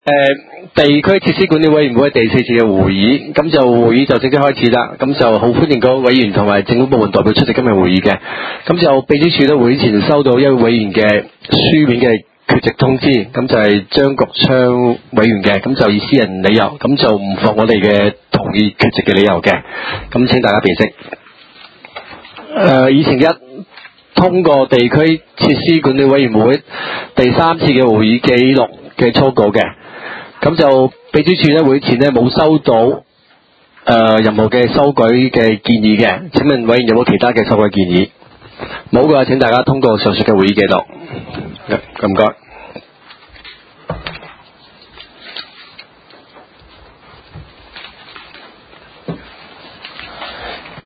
地區設施管理委員會第4次嘅會議，咁就會議就正式開始啦。咁就好歡迎各位委員同埋政府部門代表出席今日會議嘅。咁就秘書處咧會議前收到一位委員嘅書面嘅缺席通知，咁就係張國昌委員嘅，咁就以私人理由，咁就唔符我哋嘅同意缺席嘅理由嘅。咁請大家辨識。議程1。通過地區設施管理委員會第3次嘅會議記錄嘅草稿嘅，咁就秘書處咧會前咧冇收到任何嘅修改嘅建議嘅。請問委員有冇其他嘅修改建議？冇嘅話，請大家通過上述嘅會議記錄。唔該。